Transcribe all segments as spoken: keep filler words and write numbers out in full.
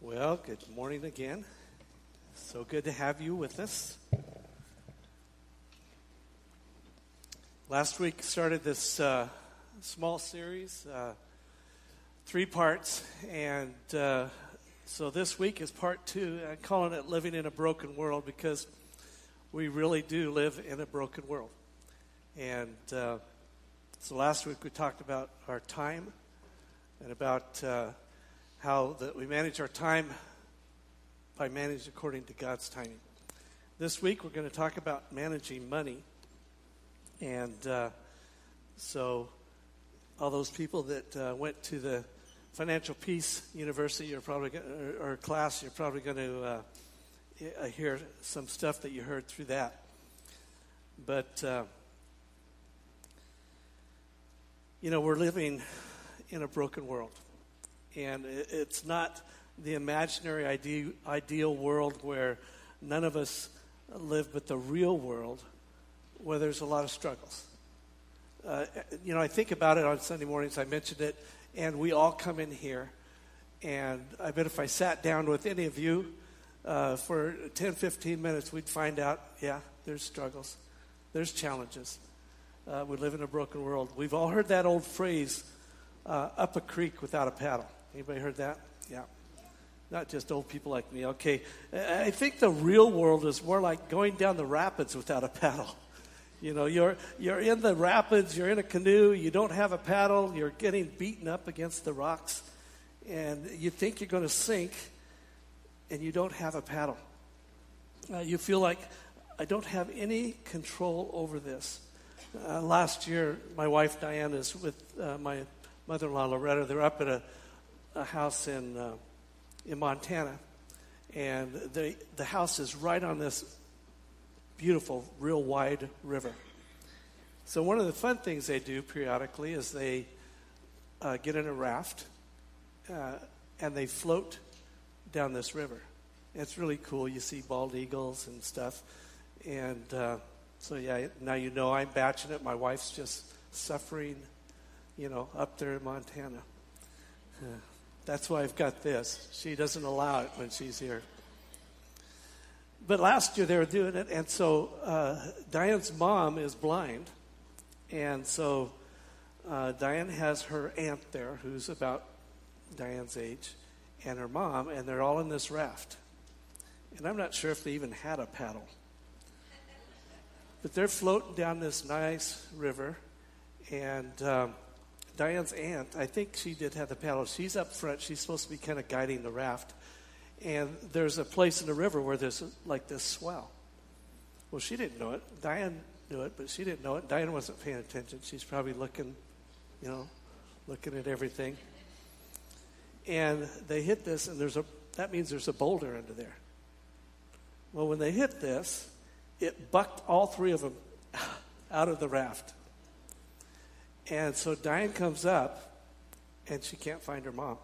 Well, good morning again. So good to have you with us. Last week started this uh, small series, uh, three parts, and uh, so this week is part two. I'm calling it Living in a Broken World because we really do live in a broken world. And uh, so last week we talked about our time and about uh, how that we manage our time by managing according to God's timing. This week we're going to talk about managing money. And uh, so all those people that uh, went to the Financial Peace University or probably or, or class, you're probably going to uh, hear some stuff that you heard through that. But, uh, you know, we're living in a broken world. And it's not the imaginary ideal, ideal world where none of us live, but the real world where there's a lot of struggles. Uh, you know, I think about it on Sunday mornings. I mentioned it, and we all come in here. And I bet if I sat down with any of you uh, for ten, fifteen minutes, we'd find out, yeah, there's struggles. There's challenges. Uh, we live in a broken world. We've all heard that old phrase, uh, up a creek without a paddle. Anybody heard that? Yeah. Not just old people like me. Okay. I think the real world is more like going down the rapids without a paddle. You know, you're you're in the rapids, you're in a canoe, you don't have a paddle, you're getting beaten up against the rocks, and you think you're going to sink, and you don't have a paddle. Uh, you feel like, I don't have any control over this. Uh, last year, my wife Diane is with uh, my mother-in-law Loretta. They're up at a a house in uh, in Montana, and the the house is right on this beautiful, real wide river. So one of the fun things they do periodically is they uh, get in a raft uh, and they float down this river. It's really cool. You see bald eagles and stuff, and uh, so yeah. Now you know I'm batching it. My wife's just suffering, you know, up there in Montana. Uh, That's why I've got this. She doesn't allow it when she's here. But last year they were doing it, and so uh, Diane's mom is blind. And so uh, Diane has her aunt there who's about Diane's age, and her mom, and they're all in this raft. And I'm not sure if they even had a paddle. But they're floating down this nice river, and Um, Diane's aunt, I think she did have the paddle. She's up front. She's supposed to be kind of guiding the raft. And there's a place in the river where there's a, like this swell. Well, she didn't know it. Diane knew it, but she didn't know it. Diane wasn't paying attention. She's probably looking, you know, looking at everything. And they hit this, and there's a that means there's a boulder under there. Well, when they hit this, it bucked all three of them out of the raft. And so Diane comes up, and she can't find her mom.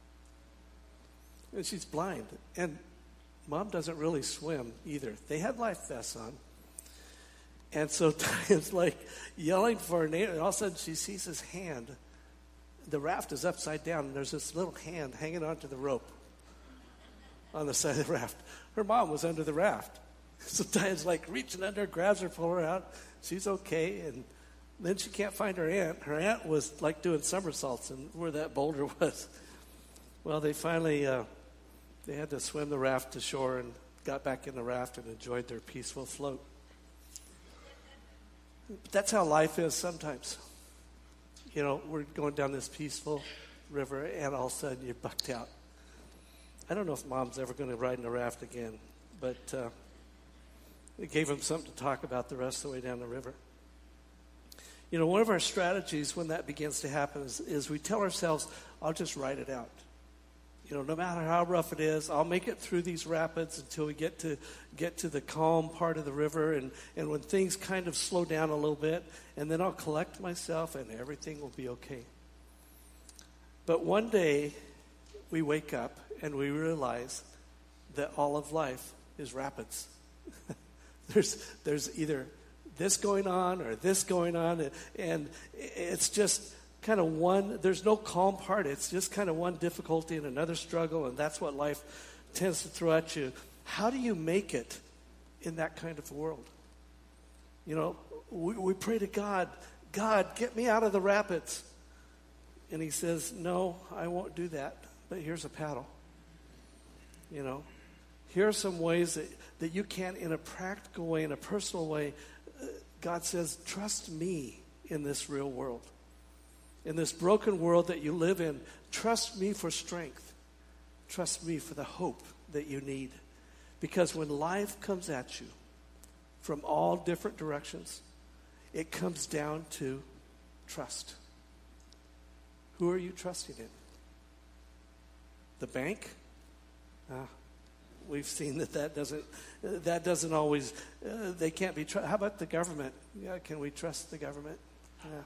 And she's blind. And mom doesn't really swim either. They had life vests on. And so Diane's like yelling for her name, and all of a sudden she sees his hand. The raft is upside down, and there's this little hand hanging onto the rope on the side of the raft. Her mom was under the raft. So Diane's like reaching under, grabs her, pulls her out. She's okay, and then she can't find her aunt. Her aunt was like doing somersaults and where that boulder was. Well, they finally, uh, they had to swim the raft to shore and got back in the raft and enjoyed their peaceful float. But that's how life is sometimes. You know, we're going down this peaceful river and all of a sudden you're bucked out. I don't know if mom's ever going to ride in a raft again, but uh, it gave them something to talk about the rest of the way down the river. You know, one of our strategies when that begins to happen is, is we tell ourselves, I'll just ride it out. You know, no matter how rough it is, I'll make it through these rapids until we get to get to the calm part of the river. And, and when things kind of slow down a little bit, and then I'll collect myself and everything will be okay. But one day we wake up and we realize that all of life is rapids. there's there's either this going on or this going on, and it's just kind of one, there's no calm part. It's just kind of one difficulty and another struggle, and that's what life tends to throw at you. How do you make it in that kind of world? You know, we, we pray to God, God, get me out of the rapids. And he says, no, I won't do that, but here's a paddle. You know, here are some ways that, that you can, in a practical way, in a personal way, uh, God says, trust me in this real world. In this broken world that you live in, trust me for strength. Trust me for the hope that you need. Because when life comes at you from all different directions, it comes down to trust. Who are you trusting in? The bank? Uh, we've seen that that doesn't, uh, that doesn't always, uh, they can't be trusted. How about the government? Yeah, can we trust the government? Yeah.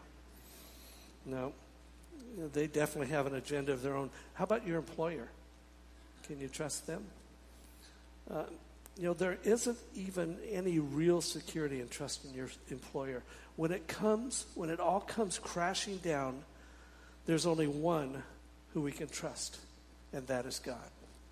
No. You know, they definitely have an agenda of their own. How about your employer? Can you trust them? Uh, you know, there isn't even any real security in trusting your employer. When it comes, when it all comes crashing down, there's only one who we can trust, and that is God.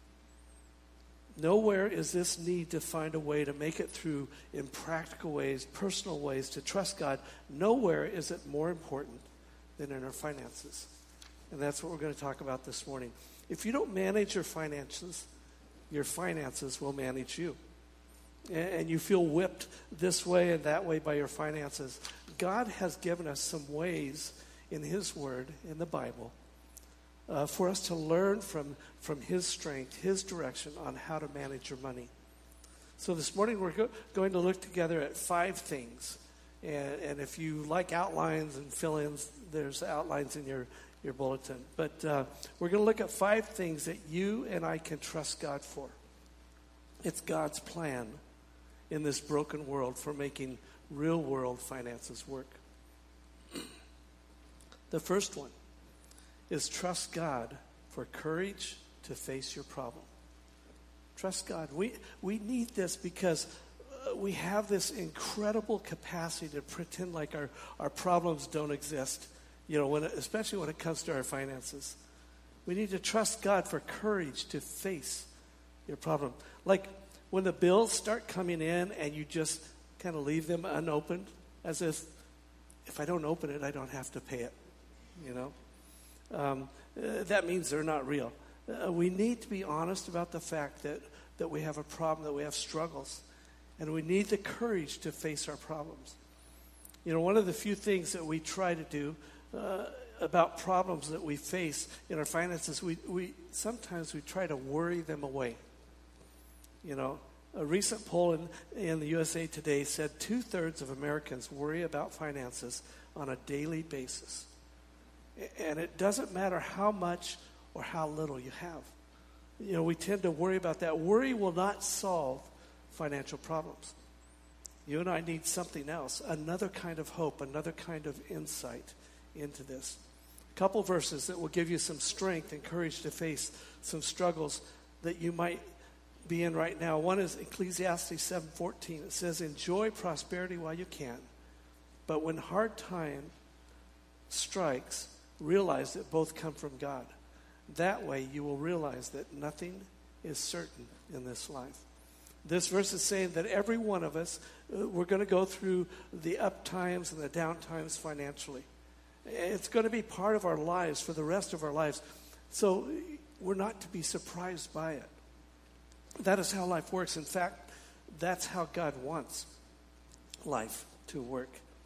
Nowhere is this need to find a way to make it through in practical ways, personal ways, to trust God. Nowhere is it more important than in our finances. And that's what we're going to talk about this morning. If you don't manage your finances, your finances will manage you. And you feel whipped this way and that way by your finances. God has given us some ways in His Word, in the Bible, uh, for us to learn from, from His strength, His direction on how to manage your money. So this morning we're go- going to look together at five things. And, and if you like outlines and fill-ins, there's outlines in your, your bulletin. But uh, we're going to look at five things that you and I can trust God for. It's God's plan in this broken world for making real-world finances work. The first one is trust God for courage to face your problem. Trust God. We, we need this because uh, we have this incredible capacity to pretend like our, our problems don't exist, you know, when it, especially when it comes to our finances. We need to trust God for courage to face your problem. Like when the bills start coming in and you just kind of leave them unopened, as if, if I don't open it, I don't have to pay it, you know. Um, uh, that means they're not real. Uh, we need to be honest about the fact that, that we have a problem, that we have struggles, and we need the courage to face our problems. You know, one of the few things that we try to do uh, about problems that we face in our finances, we, we sometimes we try to worry them away. You know, a recent poll in, in the U S A Today said two-thirds of Americans worry about finances on a daily basis. And it doesn't matter how much or how little you have. You know, we tend to worry about that. Worry will not solve financial problems. You and I need something else, another kind of hope, another kind of insight into this. A couple verses that will give you some strength and courage to face some struggles that you might be in right now. One is Ecclesiastes seven fourteen. It says, enjoy prosperity while you can, but when hard time strikes, realize that both come from God. That way you will realize that nothing is certain in this life. This verse is saying that every one of us, uh, we're going to go through the up times and the down times financially. It's going to be part of our lives for the rest of our lives. So we're not to be surprised by it. That is how life works. In fact, that's how God wants life to work.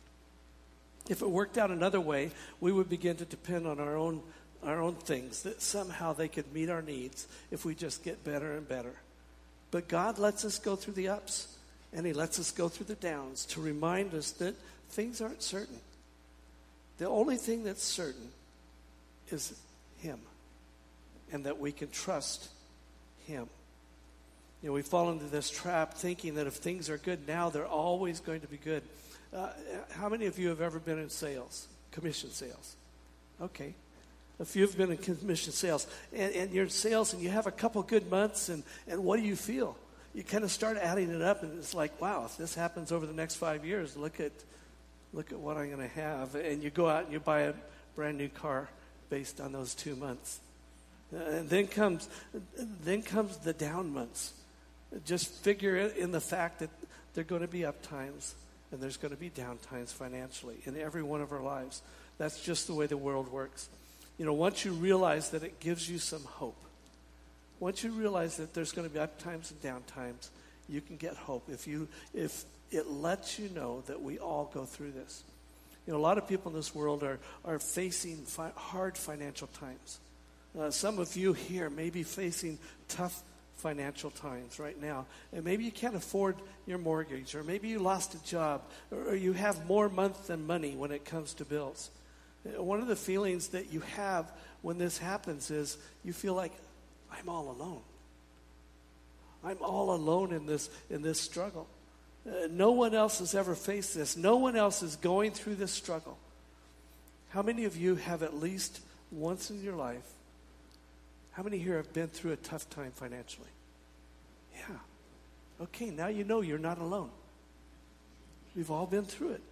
If it worked out another way, we would begin to depend on our own our own things, that somehow they could meet our needs if we just get better and better. But God lets us go through the ups, and He lets us go through the downs to remind us that things aren't certain. The only thing that's certain is Him, and that we can trust Him. You know, we fall into this trap thinking that if things are good now, they're always going to be good. Uh, how many of you have ever been in sales, commission sales? Okay. A few have been in commission sales. And, and you're in sales and you have a couple good months, and, and what do you feel? You kind of start adding it up, and it's like, wow, if this happens over the next five years, look at look at what I'm going to have. And you go out and you buy a brand new car based on those two months. Uh, and then comes, then comes the down months. Just figure it in the fact that there are going to be up times and there's going to be down times financially in every one of our lives. That's just the way the world works. You know, once you realize that it gives you some hope, once you realize that there's going to be up times and down times, you can get hope if you if it lets you know that we all go through this. You know, a lot of people in this world are are facing fi- hard financial times. Uh, some of you here may be facing tough financial times right now, and maybe you can't afford your mortgage, or maybe you lost a job, or, or you have more month than money when it comes to bills. Uh, One of the feelings that you have when this happens is you feel like, I'm all alone. I'm all alone in this in this struggle. Uh, no one else has ever faced this. No one else is going through this struggle. How many of you have at least once in your life, how many here have been through a tough time financially? Yeah. Okay, now you know you're not alone. We've all been through it.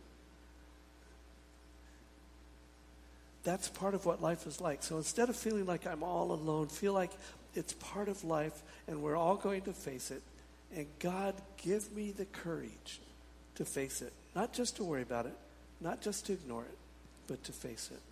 That's part of what life is like. So instead of feeling like I'm all alone, feel like it's part of life and we're all going to face it. And God, give me the courage to face it. Not just to worry about it, not just to ignore it, but to face it.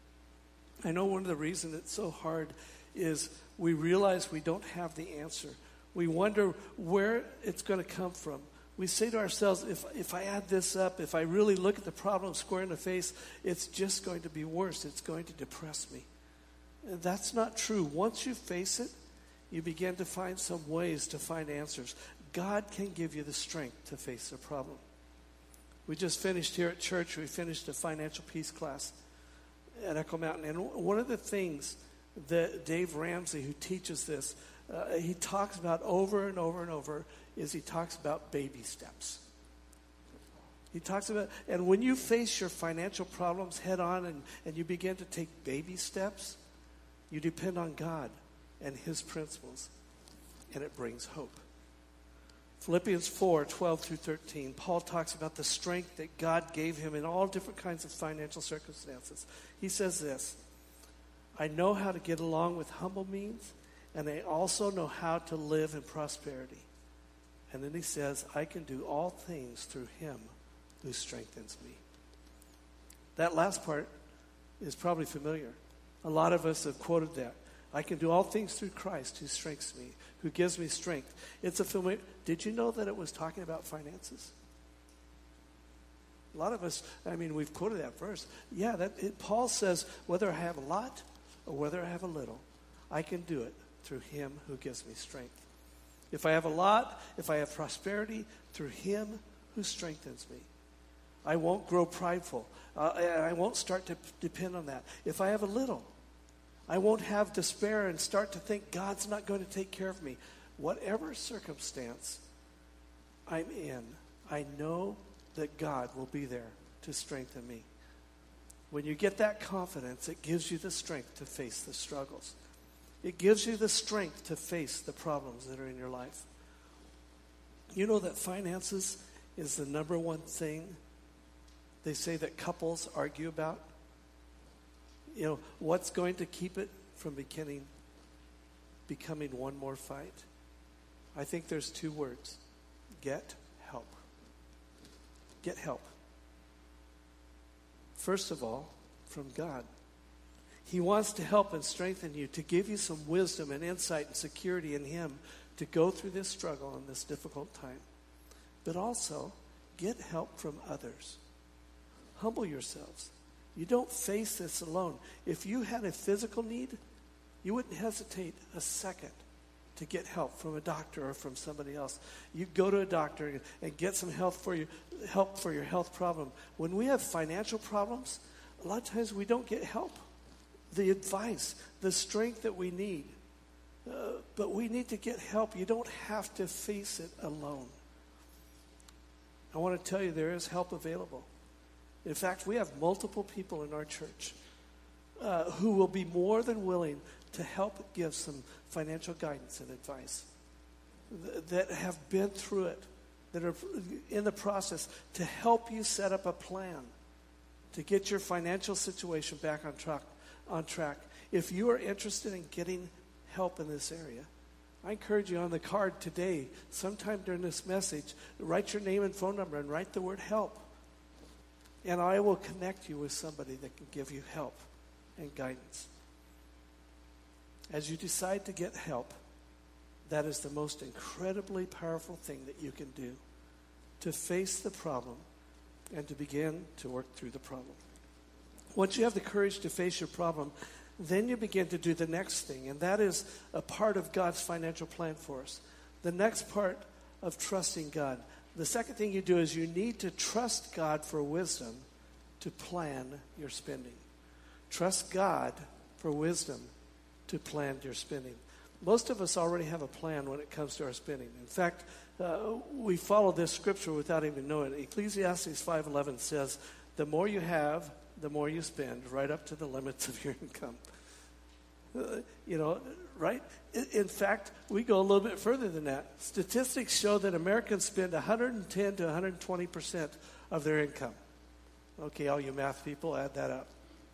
I know one of the reasons it's so hard is we realize we don't have the answer. We wonder where it's going to come from. We say to ourselves, if if I add this up, if I really look at the problem square in the face, it's just going to be worse. It's going to depress me. And that's not true. Once you face it, you begin to find some ways to find answers. God can give you the strength to face the problem. We just finished here at church, we finished a financial peace class at Echo Mountain. And one of the things that Dave Ramsey, who teaches this, uh, he talks about over and over and over is he talks about baby steps. He talks about, and when you face your financial problems head on and, and you begin to take baby steps, you depend on God and his principles, and it brings hope. Philippians four, twelve through thirteen, Paul talks about the strength that God gave him in all different kinds of financial circumstances. He says this, I know how to get along with humble means, and I also know how to live in prosperity. And then he says, I can do all things through him who strengthens me. That last part is probably familiar. A lot of us have quoted that. I can do all things through Christ who strengthens me, who gives me strength. It's a familiar. Did you know that it was talking about finances? A lot of us, I mean, we've quoted that verse. Yeah, that it, Paul says, whether I have a lot or whether I have a little, I can do it through him who gives me strength. If I have a lot, if I have prosperity, through him who strengthens me. I won't grow prideful. Uh, I won't start to depend on that. If I have a little, I won't have despair and start to think God's not going to take care of me. Whatever circumstance I'm in, I know that God will be there to strengthen me. When you get that confidence, it gives you the strength to face the struggles. It gives you the strength to face the problems that are in your life. You know that finances is the number one thing they say that couples argue about? You know, what's going to keep it from beginning, becoming one more fight? I think there's two words. Get help. Get help. First of all, from God. He wants to help and strengthen you, to give you some wisdom and insight and security in him to go through this struggle and this difficult time. But also, get help from others. Humble yourselves. You don't face this alone. If you had a physical need, you wouldn't hesitate a second to get help from a doctor or from somebody else. You go to a doctor and get some help for you, help for your health problem. When we have financial problems, a lot of times we don't get help, the advice, the strength that we need. Uh, but we need to get help. You don't have to face it alone. I want to tell you there is help available. In fact, we have multiple people in our church uh, who will be more than willing to help give some financial guidance and advice, th- that have been through it, that are in the process to help you set up a plan, to get your financial situation back on track, on track. If you are interested in getting help in this area, I encourage you on the card today, sometime during this message, write your name and phone number and write the word help. And I will connect you with somebody that can give you help and guidance. As you decide to get help, that is the most incredibly powerful thing that you can do to face the problem and to begin to work through the problem. Once you have the courage to face your problem, then you begin to do the next thing, and that is a part of God's financial plan for us. The next part of trusting God. The second thing you do is you need to trust God for wisdom to plan your spending. Trust God for wisdom to plan your spending. Most of us already have a plan when it comes to our spending. In fact, uh, we follow this scripture without even knowing it. Ecclesiastes five eleven says, the more you have, the more you spend, right up to the limits of your income. Uh, you know, right? In, in fact, we go a little bit further than that. Statistics show that Americans spend one hundred ten to one hundred twenty percent of their income. Okay, all you math people, add that up.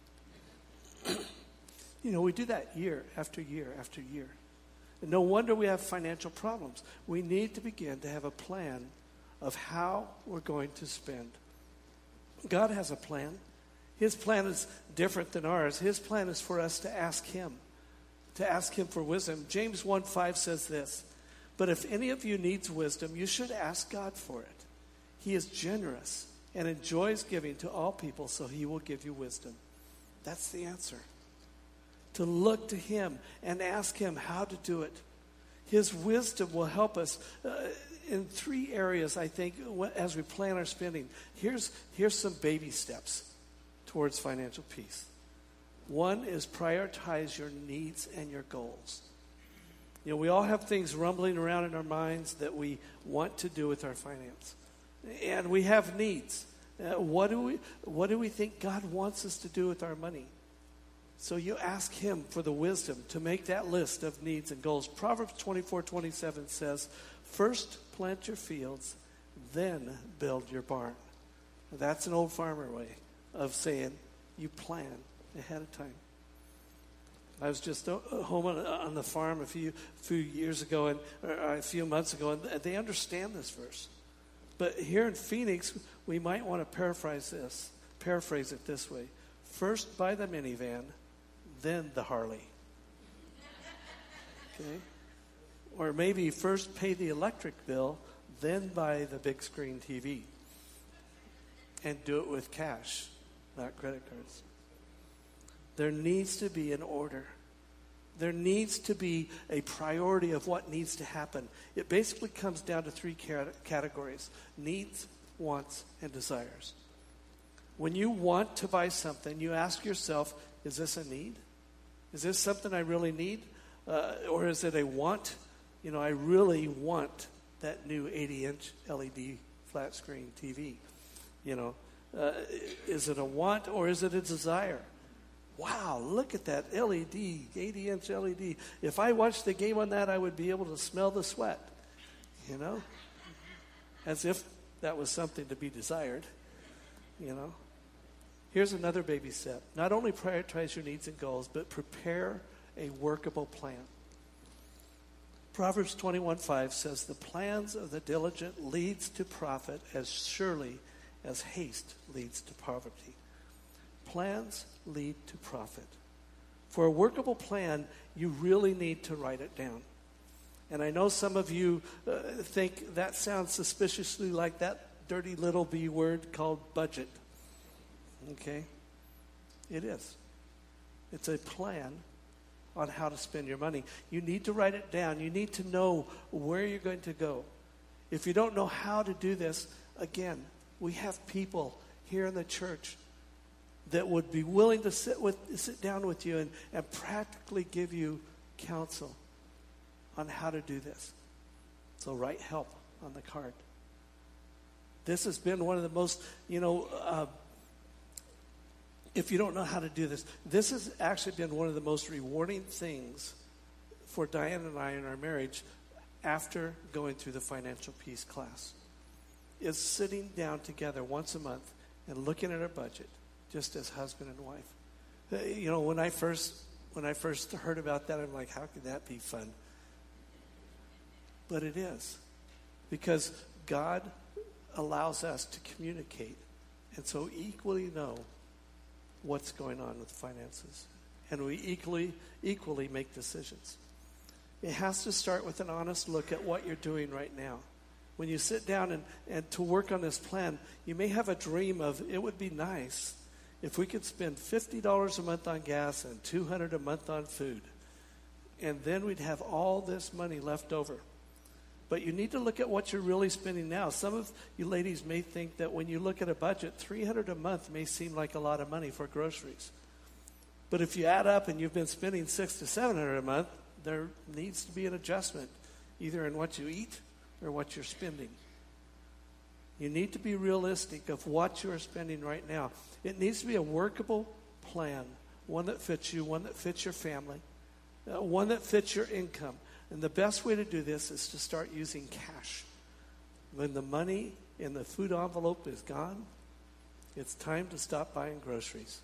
You know, we do that year after year after year. And no wonder we have financial problems. We need to begin to have a plan of how we're going to spend. God has a plan. His plan is different than ours. His plan is for us to ask Him, to ask Him for wisdom. James one five says this, but if any of you needs wisdom, you should ask God for it. He is generous and enjoys giving to all people, so He will give you wisdom. That's the answer. To look to Him and ask Him how to do it. His wisdom will help us uh, in three areas, I think, as we plan our spending. Here's, here's some baby steps towards financial peace. One is prioritize your needs and your goals. You know, we all have things rumbling around in our minds that we want to do with our finance. And we have needs. Uh, what do we, what do we think God wants us to do with our money? So you ask Him for the wisdom to make that list of needs and goals. Proverbs twenty-four twenty-seven says, first plant your fields, then build your barn. That's an old farmer way of saying you plan ahead of time. I was just home on, on the farm a few few years ago, and or a few months ago, and they understand this verse. But here in Phoenix, we might want to paraphrase this, paraphrase it this way: first buy the minivan, then the Harley. Okay, or maybe first pay the electric bill, then buy the big screen T V, and do it with cash, not credit cards. There needs to be an order. There needs to be a priority of what needs to happen. It basically comes down to three categories: needs, wants, and desires. When you want to buy something, you ask yourself, is this a need? Is this something I really need? Uh, or is it a want? You know, I really want that new eighty-inch L E D flat screen T V. You know, uh, is it a want or is it a desire? Wow, look at that L E D, eighty-inch L E D. If I watched the game on that, I would be able to smell the sweat, you know? As if that was something to be desired, you know? Here's another baby step. Not only prioritize your needs and goals, but prepare a workable plan. Proverbs twenty-one five says, the plans of the diligent leads to profit as surely as haste leads to poverty. Plans lead to profit. For a workable plan, you really need to write it down. And I know some of you uh, think that sounds suspiciously like that dirty little B word called budget. Okay? It is. It's a plan on how to spend your money. You need to write it down. You need to know where you're going to go. If you don't know how to do this, again, we have people here in the church that would be willing to sit with sit down with you and, and practically give you counsel on how to do this. So write help on the card. This has been one of the most, you know, uh, if you don't know how to do this, this has actually been one of the most rewarding things for Diane and I in our marriage after going through the financial peace class, is sitting down together once a month and looking at our budget just as husband and wife. Uh, You know, when I first when I first heard about that, I'm like, how could that be fun? But it is, because God allows us to communicate, and so equally know what's going on with finances, and we equally equally make decisions. It has to start with an honest look at what you're doing right now. When you sit down and, and to work on this plan, you may have a dream of, it would be nice if we could spend fifty dollars a month on gas and two hundred dollars a month on food. And then we'd have all this money left over. But you need to look at what you're really spending now. Some of you ladies may think that when you look at a budget, three hundred dollars a month may seem like a lot of money for groceries. But if you add up and you've been spending six to seven hundred dollars a month, there needs to be an adjustment, either in what you eat or what you're spending. You need to be realistic of what you're spending right now. It needs to be a workable plan, one that fits you, one that fits your family, uh, one that fits your income. And the best way to do this is to start using cash. When the money in the food envelope is gone, it's time to stop buying groceries.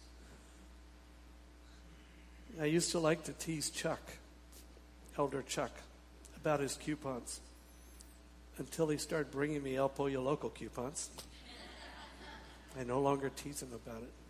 I used to like to tease Chuck, Elder Chuck, about his coupons, until he started bringing me El Pollo Loco coupons. I no longer tease him about it.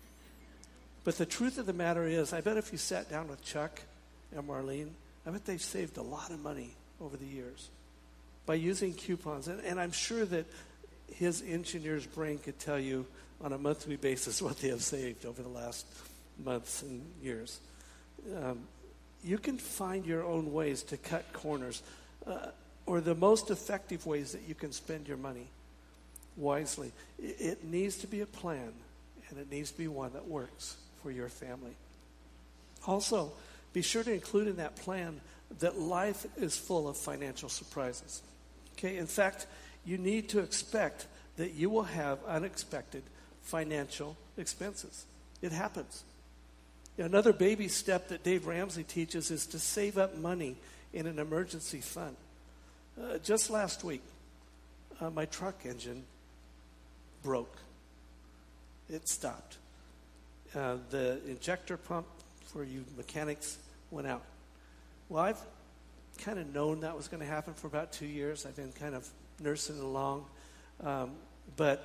But the truth of the matter is, I bet if you sat down with Chuck and Marlene, I bet they've saved a lot of money over the years by using coupons. And, and I'm sure that his engineer's brain could tell you on a monthly basis what they have saved over the last months and years. Um, you can find your own ways to cut corners, uh, or the most effective ways that you can spend your money wisely. It, it needs to be a plan, and it needs to be one that works for your family. Also, be sure to include in that plan that life is full of financial surprises. Okay, in fact, you need to expect that you will have unexpected financial expenses. It happens. Another baby step that Dave Ramsey teaches is to save up money in an emergency fund. Uh, just last week, uh, my truck engine broke. It stopped. Uh, the injector pump for you mechanics went out. Well, I've kind of known that was going to happen for about two years. I've been kind of nursing it along. Um, but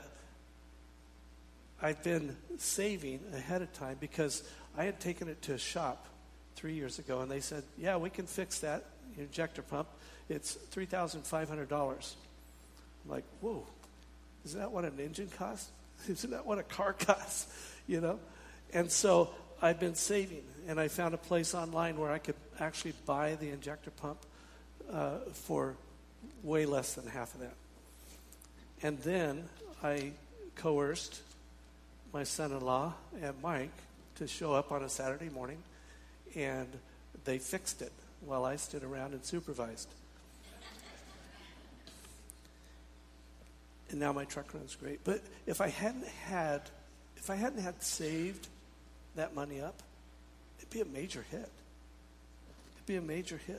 I've been saving ahead of time because I had taken it to a shop three years ago, and they said, yeah, we can fix that injector pump. It's three thousand five hundred dollars. I'm like, whoa, isn't that what an engine costs? Isn't that what a car costs? You know? And so I've been saving, and I found a place online where I could actually buy the injector pump uh, for way less than half of that. And then I coerced my son-in-law and Mike to show up on a Saturday morning, and they fixed it while I stood around and supervised. And now my truck runs great. But if I hadn't had, if I hadn't had saved that money up, it'd be a major hit. It'd be a major hit.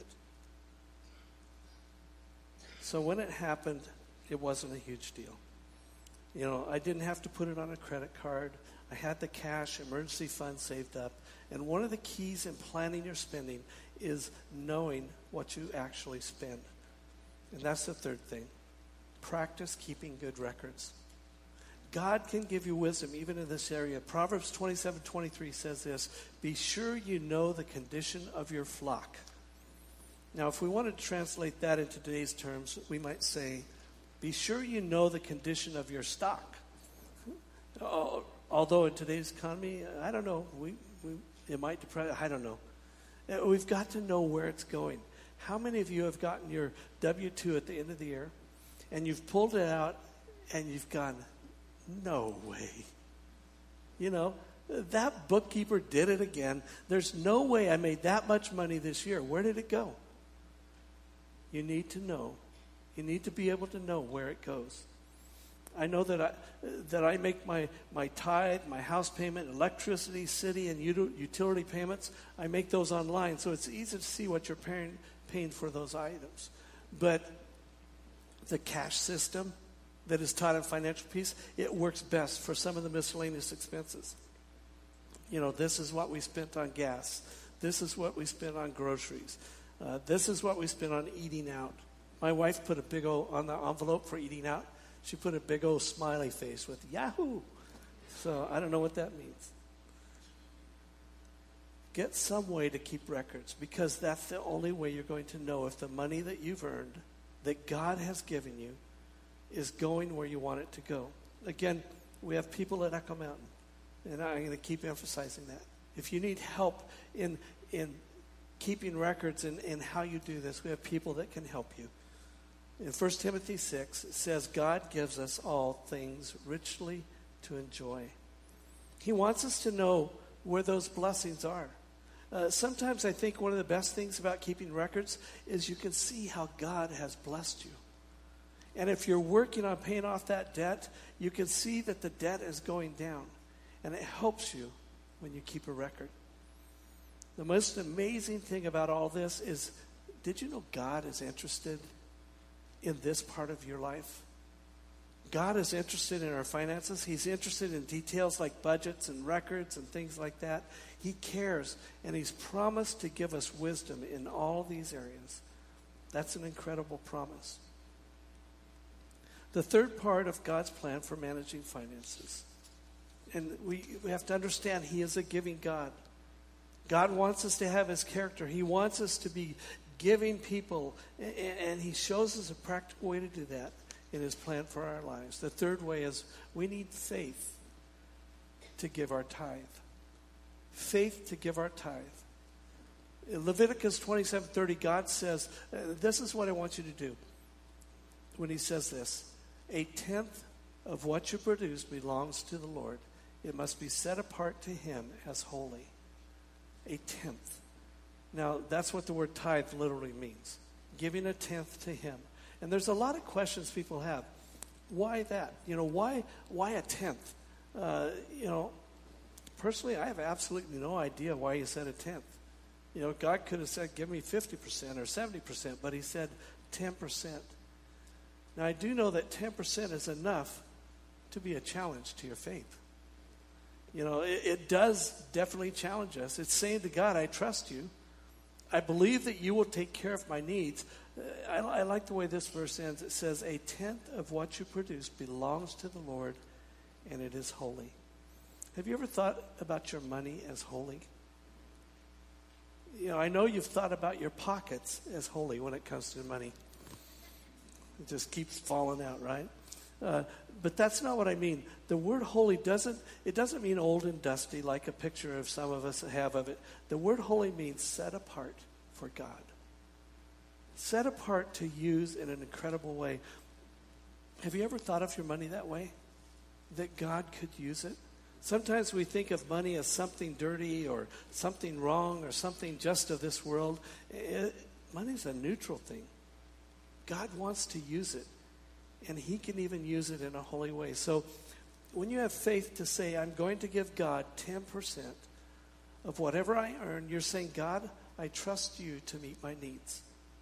So when it happened, it wasn't a huge deal. You know, I didn't have to put it on a credit card. I had the cash emergency fund saved up. And one of the keys in planning your spending is knowing what you actually spend. And that's the third thing. Practice keeping good records. God can give you wisdom even in this area. Proverbs twenty-seven twenty-three says this, be sure you know the condition of your flock. Now, if we wanted to translate that into today's terms, we might say, be sure you know the condition of your stock. Although in today's economy, I don't know, we, we it might depress, I don't know. We've got to know where it's going. How many of you have gotten your W two at the end of the year, and you've pulled it out, and you've gone, no way. You know, that bookkeeper did it again. There's no way I made that much money this year. Where did it go? You need to know. You need to be able to know where it goes. I know that I that I make my, my tithe, my house payment, electricity, city, and utility payments. I make those online, so it's easy to see what you're paying, paying for those items. But the cash system that is taught in Financial Peace, it works best for some of the miscellaneous expenses. You know, this is what we spent on gas. This is what we spent on groceries. Uh, this is what we spent on eating out. My wife put a big old, on the envelope for eating out, she put a big old smiley face with Yahoo. So I don't know what that means. Get some way to keep records, because that's the only way you're going to know if the money that you've earned, that God has given you, is going where you want it to go. Again, we have people at Echo Mountain, and I'm going to keep emphasizing that. If you need help in in keeping records and, and how you do this, we have people that can help you. In First Timothy six, it says, God gives us all things richly to enjoy. He wants us to know where those blessings are. Uh, sometimes I think one of the best things about keeping records is you can see how God has blessed you. And if you're working on paying off that debt, you can see that the debt is going down. And it helps you when you keep a record. The most amazing thing about all this is, did you know God is interested in this part of your life? God is interested in our finances. He's interested in details like budgets and records and things like that. He cares, and He's promised to give us wisdom in all these areas. That's an incredible promise. The third part of God's plan for managing finances. And we, we have to understand He is a giving God. God wants us to have His character. He wants us to be giving people, and, and He shows us a practical way to do that in His plan for our lives. The third way is we need faith to give our tithe. Faith to give our tithe. In Leviticus twenty-seven thirty, God says, uh, this is what I want you to do. When He says this, a tenth of what you produce belongs to the Lord. It must be set apart to Him as holy. A tenth. Now, that's what the word tithe literally means. Giving a tenth to Him. And there's a lot of questions people have. Why that? You know, why why a tenth? Uh, you know, personally, I have absolutely no idea why He said a tenth. You know, God could have said, give me fifty percent or seventy percent, but He said ten percent. Now, I do know that ten percent is enough to be a challenge to your faith. You know, it, it does definitely challenge us. It's saying to God, I trust you. I believe that you will take care of my needs. I, I like the way this verse ends. It says, a tenth of what you produce belongs to the Lord, and it is holy. Have you ever thought about your money as holy? You know, I know you've thought about your pockets as holy when it comes to money. It just keeps falling out, right? Uh, but that's not what I mean. The word holy doesn't, it doesn't mean old and dusty like a picture of some of us have of it. The word holy means set apart for God. Set apart to use in an incredible way. Have you ever thought of your money that way? That God could use it? Sometimes we think of money as something dirty or something wrong or something just of this world. It, money's a neutral thing. God wants to use it. And He can even use it in a holy way. So when you have faith to say, I'm going to give God ten percent of whatever I earn, you're saying, God, I trust you to meet my needs.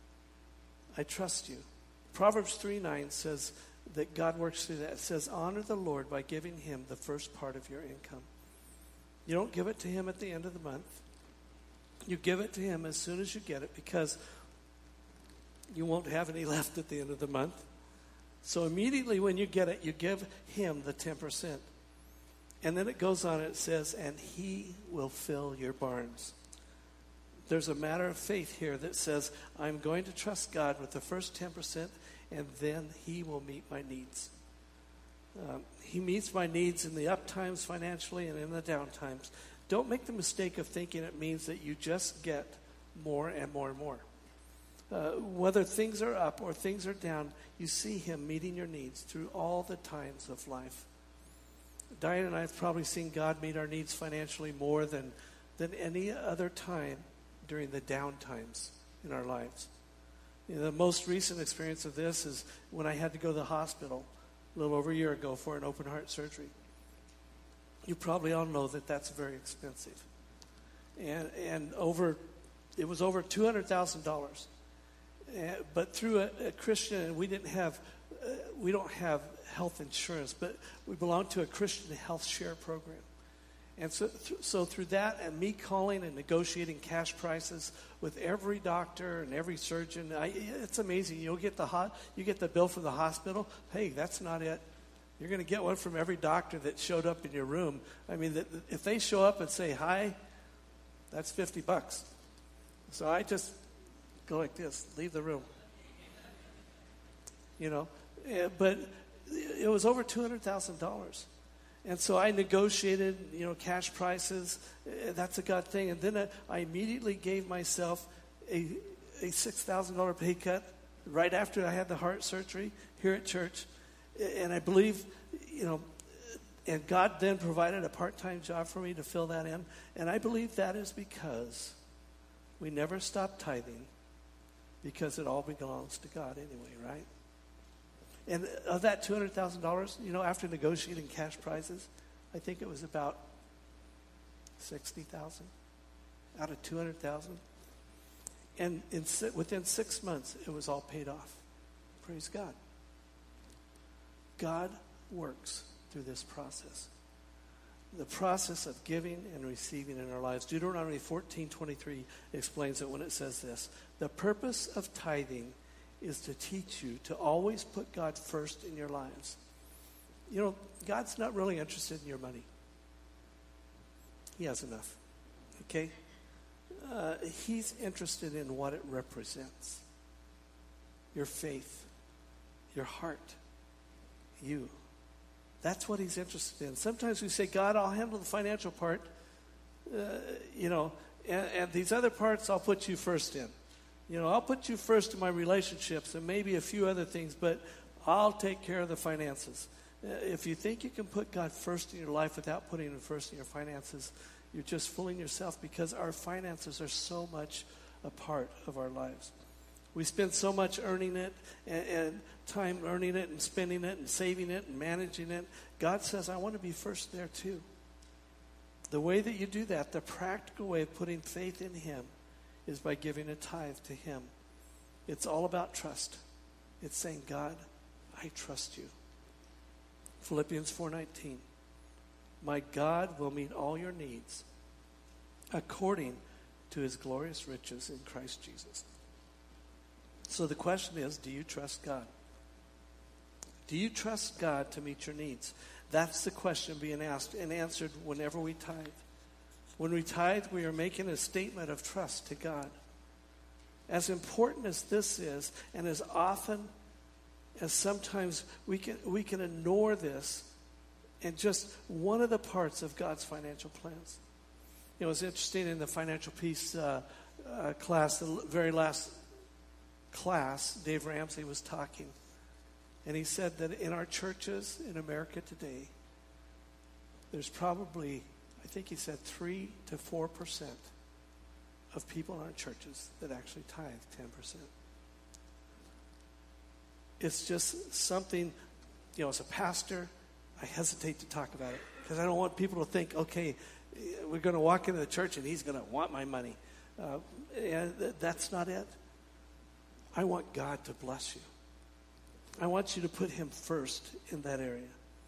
I trust you. Proverbs three nine says that God works through that. It says, honor the Lord by giving Him the first part of your income. You don't give it to Him at the end of the month. You give it to Him as soon as you get it, because you won't have any left at the end of the month. So immediately when you get it, you give Him the ten percent. And then it goes on, it says, and He will fill your barns. There's a matter of faith here that says, I'm going to trust God with the first ten percent, and then He will meet my needs. Um, he meets my needs in the up times financially and in the down times. Don't make the mistake of thinking it means that you just get more and more and more. Uh, whether things are up or things are down, you see Him meeting your needs through all the times of life. Diane and I have probably seen God meet our needs financially more than, than any other time during the down times in our lives. You know, the most recent experience of this is when I had to go to the hospital a little over a year ago for an open heart surgery. You probably all know that that's very expensive. And, and over, it was over two hundred thousand dollars. Uh, but through a, a Christian, we didn't have, uh, we don't have health insurance, but we belong to a Christian health share program. And so, th- so through that and me calling and negotiating cash prices with every doctor and every surgeon, I, it's amazing. You'll get the hot, you get the bill from the hospital. Hey, that's not it. You're going to get one from every doctor that showed up in your room. I mean, the, if they show up and say hi, that's fifty bucks. So I just go like this, leave the room. You know, eh, but it was over two hundred thousand dollars. And so I negotiated, you know, cash prices. Uh, That's a God thing. And then I, I immediately gave myself a, a six thousand dollars pay cut right after I had the heart surgery here at church. And I believe, you know, and God then provided a part-time job for me to fill that in. And I believe that is because we never stop tithing, because it all belongs to God anyway, right? And of that two hundred thousand dollars, you know, after negotiating cash prices, I think it was about sixty thousand dollars out of two hundred thousand dollars. And in, within six months, it was all paid off. Praise God. God works through this process. The process of giving and receiving in our lives. Deuteronomy fourteen twenty-three explains it when it says this. The purpose of tithing is to teach you to always put God first in your lives. You know, God's not really interested in your money. He has enough. Okay? Uh, he's interested in what it represents. Your faith, your heart, you. That's what he's interested in. Sometimes we say, God, I'll handle the financial part, uh, you know, and, and these other parts I'll put you first in. You know, I'll put you first in my relationships and maybe a few other things, but I'll take care of the finances. Uh, if you think you can put God first in your life without putting him first in your finances, you're just fooling yourself, because our finances are so much a part of our lives. We spend so much earning it and, and time earning it and spending it and saving it and managing it. God says, I want to be first there too. The way that you do that, the practical way of putting faith in him, is by giving a tithe to him. It's all about trust. It's saying, God, I trust you. Philippians four nineteen. My God will meet all your needs according to his glorious riches in Christ Jesus. So the question is, do you trust God? Do you trust God to meet your needs? That's the question being asked and answered whenever we tithe. When we tithe, we are making a statement of trust to God. As important as this is, and as often as sometimes we can we can ignore this, and just one of the parts of God's financial plans. It was interesting in the financial peace uh, uh, class, the very last class, Dave Ramsey was talking, and he said that in our churches in America today, there's probably, I think he said, three to four percent of people in our churches that actually tithe ten percent. It's just something, you know, as a pastor, I hesitate to talk about it because I don't want people to think, okay, we're going to walk into the church and he's going to want my money. Uh, and th- that's not it. I want God to bless you. I want you to put him first in that area.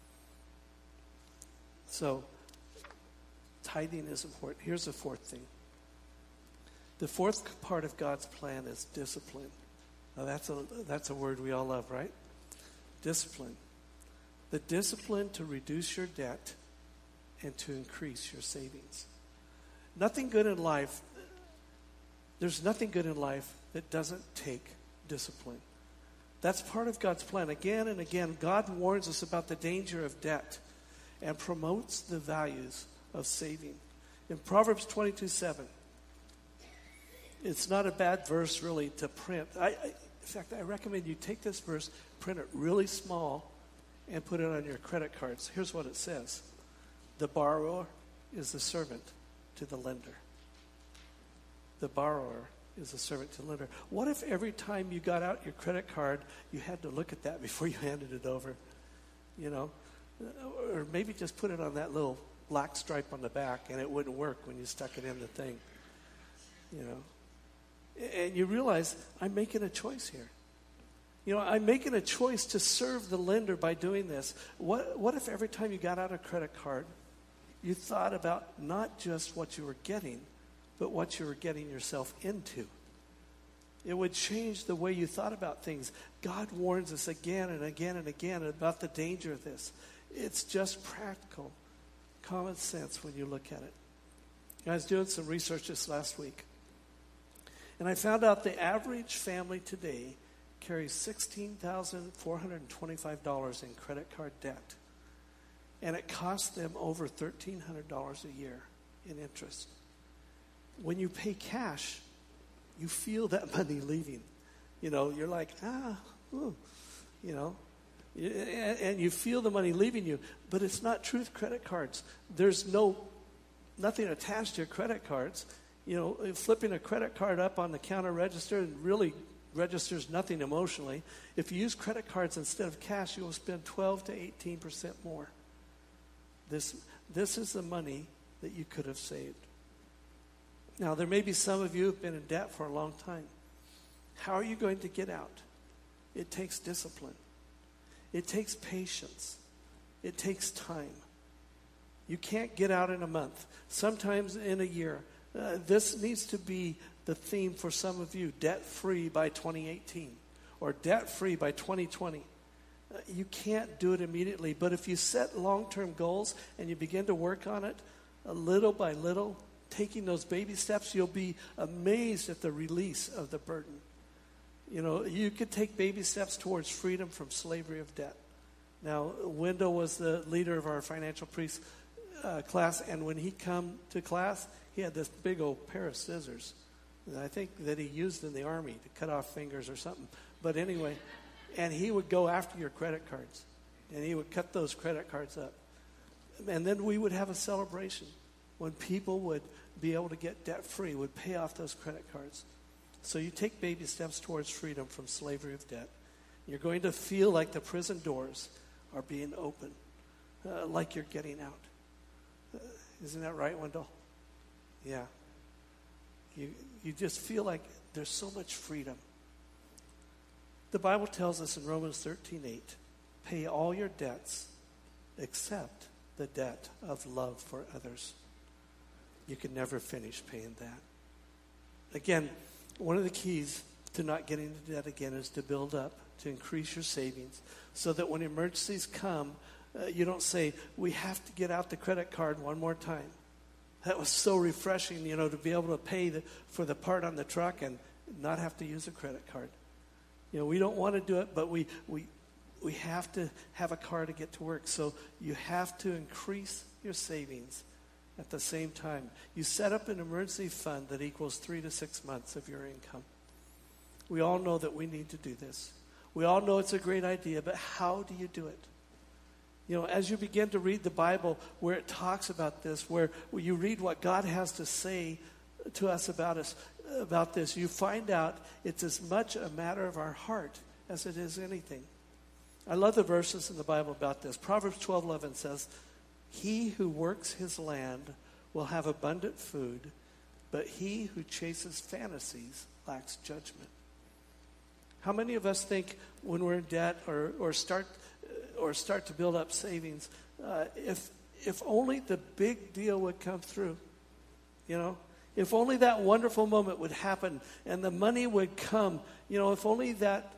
So, tithing is important. Here's the fourth thing. The fourth part of God's plan is discipline. Now that's a that's a word we all love, right? Discipline. The discipline to reduce your debt and to increase your savings. Nothing good in life, there's nothing good in life that doesn't take discipline. That's part of God's plan. Again and again, God warns us about the danger of debt and promotes the values of saving. In Proverbs twenty-two seven, it's not a bad verse really to print. I, I, in fact, I recommend you take this verse, print it really small, and put it on your credit cards. Here's what it says. The borrower is the servant to the lender. The borrower is a servant to the lender. What if every time you got out your credit card, you had to look at that before you handed it over? You know? Or maybe just put it on that little black stripe on the back, and it wouldn't work when you stuck it in the thing. You know? And you realize, I'm making a choice here. You know, I'm making a choice to serve the lender by doing this. What, what if every time you got out a credit card, you thought about not just what you were getting, but what you were getting yourself into. It would change the way you thought about things. God warns us again and again and again about the danger of this. It's just practical, common sense when you look at it. I was doing some research this last week, and I found out the average family today carries sixteen thousand four hundred twenty-five dollars in credit card debt, and it costs them over one thousand three hundred dollars a year in interest. When you pay cash, you feel that money leaving. You know, you're like, ah, ooh, you know, and you feel the money leaving you, but it's not true with credit cards. There's no, nothing attached to your credit cards. You know, flipping a credit card up on the counter register really registers nothing emotionally. If you use credit cards instead of cash, you will spend twelve to eighteen percent more. This, this is the money that you could have saved. Now, there may be some of you who have been in debt for a long time. How are you going to get out? It takes discipline. It takes patience. It takes time. You can't get out in a month, sometimes in a year. Uh, this needs to be the theme for some of you, debt-free by twenty eighteen or debt-free by twenty twenty. Uh, you can't do it immediately, but if you set long-term goals and you begin to work on it a little by little, taking those baby steps, you'll be amazed at the release of the burden. You know, you could take baby steps towards freedom from slavery of debt. Now, Wendell was the leader of our financial priest uh, class, and when he come to class, he had this big old pair of scissors. And I think that he used in the army to cut off fingers or something. But anyway, and he would go after your credit cards, and he would cut those credit cards up. And then we would have a celebration when people would be able to get debt-free, would pay off those credit cards. So you take baby steps towards freedom from slavery of debt. You're going to feel like the prison doors are being opened, uh, like you're getting out. Uh, isn't that right, Wendell? Yeah. You, you just feel like there's so much freedom. The Bible tells us in Romans thirteen eight, pay all your debts except the debt of love for others. You can never finish paying that. Again, one of the keys to not getting into debt again is to build up, to increase your savings, so that when emergencies come, uh, you don't say, we have to get out the credit card one more time. That was so refreshing, you know, to be able to pay the, for the part on the truck and not have to use a credit card. You know, we don't want to do it, but we, we, we have to have a car to get to work. So you have to increase your savings at the same time. You set up an emergency fund that equals three to six months of your income. We all know that we need to do this. We all know it's a great idea, but how do you do it? You know, as you begin to read the Bible where it talks about this, where, where you read what God has to say to us about us, about this, you find out it's as much a matter of our heart as it is anything. I love the verses in the Bible about this. Proverbs twelve eleven says, he who works his land will have abundant food, but he who chases fantasies lacks judgment. How many of us think when we're in debt or, or start or start to build up savings, uh, if if only the big deal would come through, you know? If only that wonderful moment would happen and the money would come, you know, if only that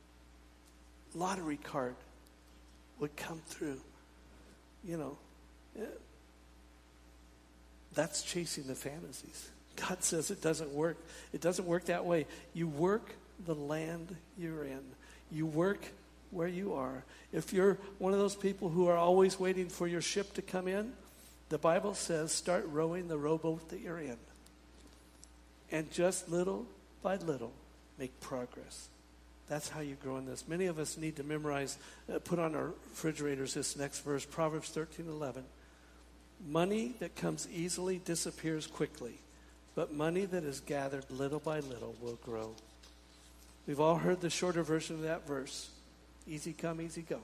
lottery card would come through, you know. That's chasing the fantasies. God says it doesn't work. It doesn't work that way. You work the land you're in. You work where you are. If you're one of those people who are always waiting for your ship to come in, the Bible says start rowing the rowboat that you're in. And just little by little, make progress. That's how you grow in this. Many of us need to memorize, uh, put on our refrigerators this next verse, Proverbs thirteen eleven. Money that comes easily disappears quickly, but money that is gathered little by little will grow. We've all heard the shorter version of that verse. Easy come, easy go.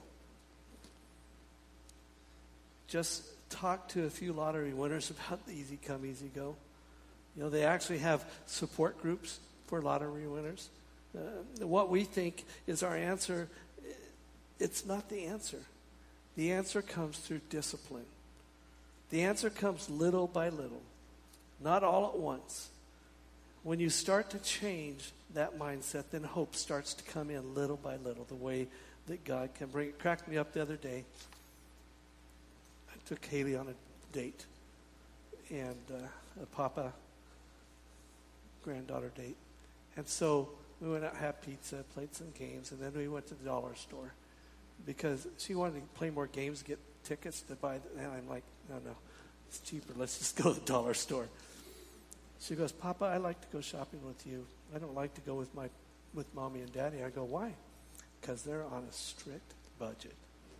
Just talk to a few lottery winners about the easy come, easy go. You know, they actually have support groups for lottery winners. Uh, what we think is our answer, it's not the answer. The answer comes through discipline. The answer comes little by little, not all at once. When you start to change that mindset, then hope starts to come in little by little, the way that God can bring it. Cracked me up the other day. I took Haley on a date, and uh, a papa granddaughter date. And so we went out, had pizza, played some games, and then we went to the dollar store because she wanted to play more games, get tickets to buy. The, and I'm like, no, no, it's cheaper. Let's just go to the dollar store. She goes, Papa, I like to go shopping with you. I don't like to go with my with Mommy and Daddy. I go, why? Because they're on a strict budget.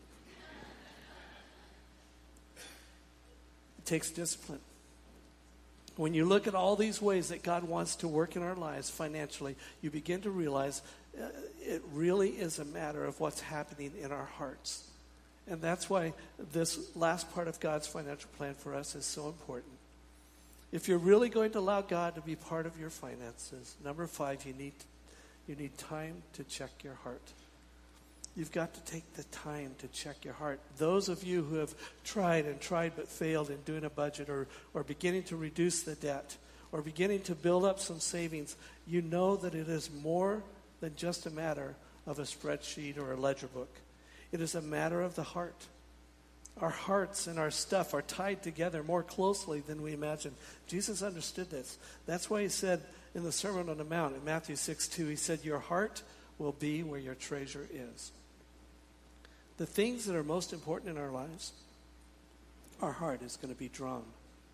It takes discipline. When you look at all these ways that God wants to work in our lives financially, you begin to realize uh, it really is a matter of what's happening in our hearts. And that's why this last part of God's financial plan for us is so important. If you're really going to allow God to be part of your finances, number five, you need you need time to check your heart. You've got to take the time to check your heart. Those of you who have tried and tried but failed in doing a budget or, or beginning to reduce the debt or beginning to build up some savings, you know that it is more than just a matter of a spreadsheet or a ledger book. It is a matter of the heart. Our hearts and our stuff are tied together more closely than we imagine. Jesus understood this. That's why he said in the Sermon on the Mount in Matthew six two, he said, your heart will be where your treasure is. The things that are most important in our lives, our heart is going to be drawn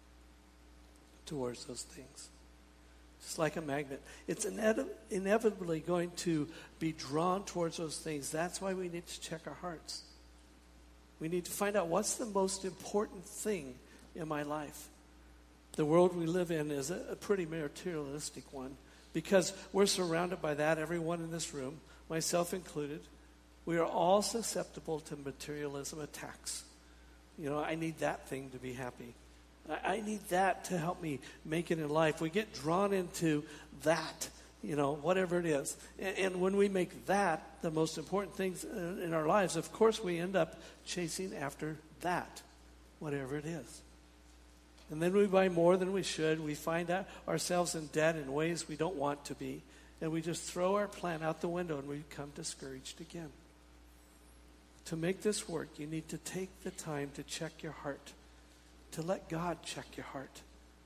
towards those things. Just like a magnet. It's ine- inevitably going to be drawn towards those things. That's why we need to check our hearts. We need to find out what's the most important thing in my life. The world we live in is a, a pretty materialistic one because we're surrounded by that, everyone in this room, myself included. We are all susceptible to materialism attacks. You know, I need that thing to be happy. I, I need that to help me make it in life. We get drawn into that, you know, whatever it is. And, and when we make that the most important things in, in our lives, of course we end up chasing after that, whatever it is. And then we buy more than we should. We find out ourselves in debt in ways we don't want to be. And we just throw our plan out the window and we become discouraged again. To make this work, you need to take the time to check your heart, to let God check your heart.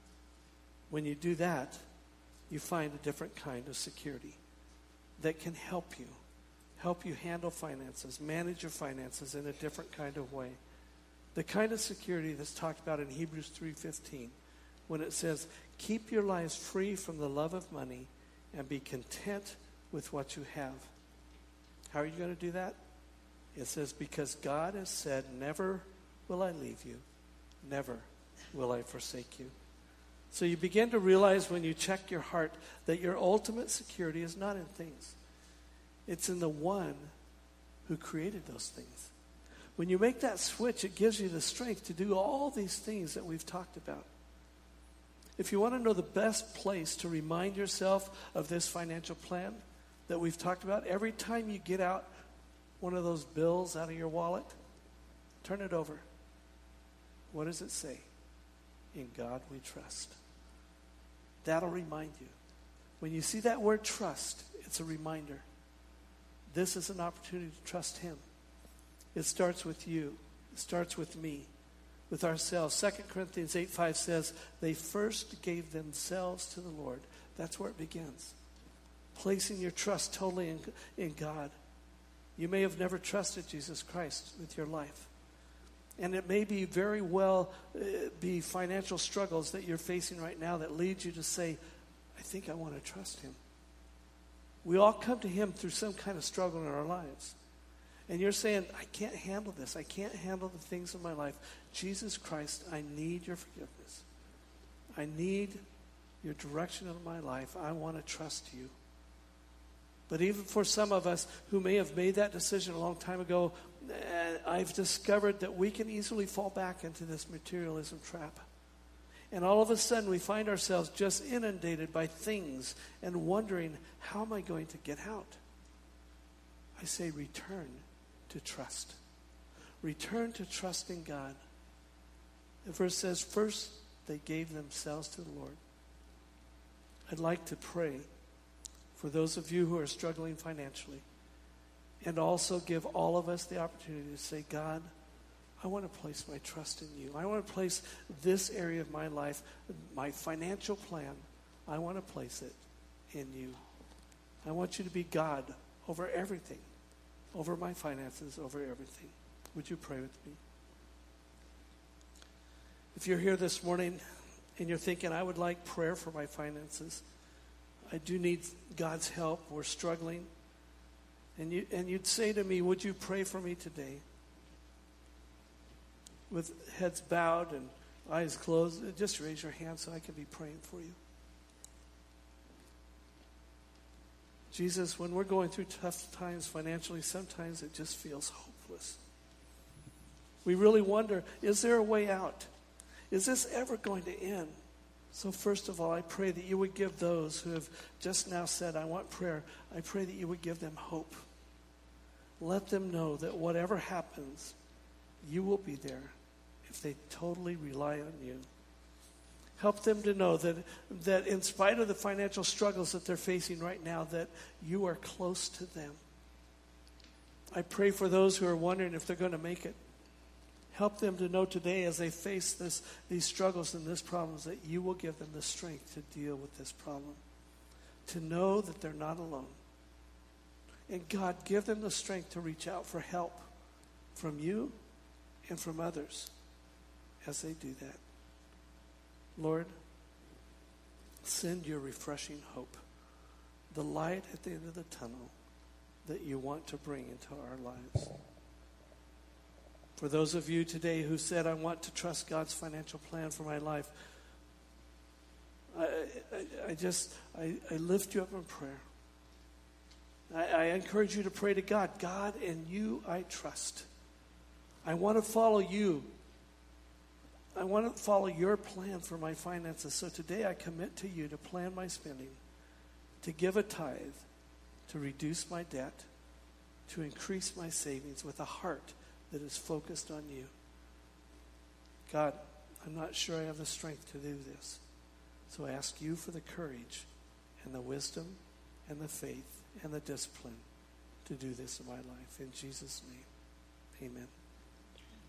When you do that, you find a different kind of security that can help you, help you handle finances, manage your finances in a different kind of way. The kind of security that's talked about in Hebrews three fifteen, when it says, keep your lives free from the love of money and be content with what you have. How are you going to do that? It says, because God has said, never will I leave you, never will I forsake you. So you begin to realize when you check your heart that your ultimate security is not in things. It's in the one who created those things. When you make that switch, it gives you the strength to do all these things that we've talked about. If you want to know the best place to remind yourself of this financial plan that we've talked about, every time you get out one of those bills out of your wallet, turn it over. What does it say? In God we trust. That'll remind you. When you see that word trust, it's a reminder. This is an opportunity to trust him. It starts with you. It starts with me, with ourselves. Second Corinthians eight five says, they first gave themselves to the Lord. That's where it begins. Placing your trust totally in, in God. You may have never trusted Jesus Christ with your life. And it may be very well uh, be financial struggles that you're facing right now that lead you to say, I think I want to trust him. We all come to him through some kind of struggle in our lives. And you're saying, I can't handle this. I can't handle the things in my life. Jesus Christ, I need your forgiveness. I need your direction in my life. I want to trust you. But even for some of us who may have made that decision a long time ago, I've discovered that we can easily fall back into this materialism trap. And all of a sudden we find ourselves just inundated by things and wondering, how am I going to get out? I say return to trust. Return to trusting God. The verse says, first they gave themselves to the Lord. I'd like to pray for those of you who are struggling financially, and also give all of us the opportunity to say, God, I want to place my trust in you. I want to place this area of my life, my financial plan, I want to place it in you. I want you to be God over everything, over my finances, over everything. Would you pray with me? If you're here this morning and you're thinking, I would like prayer for my finances, I do need God's help, we're struggling, and, you, and you'd say to me, would you pray for me today? With heads bowed and eyes closed, just raise your hand so I can be praying for you. Jesus, when we're going through tough times financially, sometimes it just feels hopeless. We really wonder, is there a way out? Is this ever going to end? So first of all, I pray that you would give those who have just now said, I want prayer, I pray that you would give them hope. Let them know that whatever happens, you will be there if they totally rely on you. Help them to know that, that in spite of the financial struggles that they're facing right now, that you are close to them. I pray for those who are wondering if they're going to make it. Help them to know today as they face this, these struggles and these problems that you will give them the strength to deal with this problem. To know that they're not alone. And God, give them the strength to reach out for help from you and from others as they do that. Lord, send your refreshing hope, the light at the end of the tunnel that you want to bring into our lives. For those of you today who said, I want to trust God's financial plan for my life, I, I, I just, I, I lift you up in prayer. I, I encourage you to pray to God. God, in you I trust. I want to follow you. I want to follow your plan for my finances. So today I commit to you to plan my spending, to give a tithe, to reduce my debt, to increase my savings with a heart that is focused on you. God, I'm not sure I have the strength to do this. So I ask you for the courage and the wisdom and the faith and the discipline to do this in my life. In Jesus' name, amen.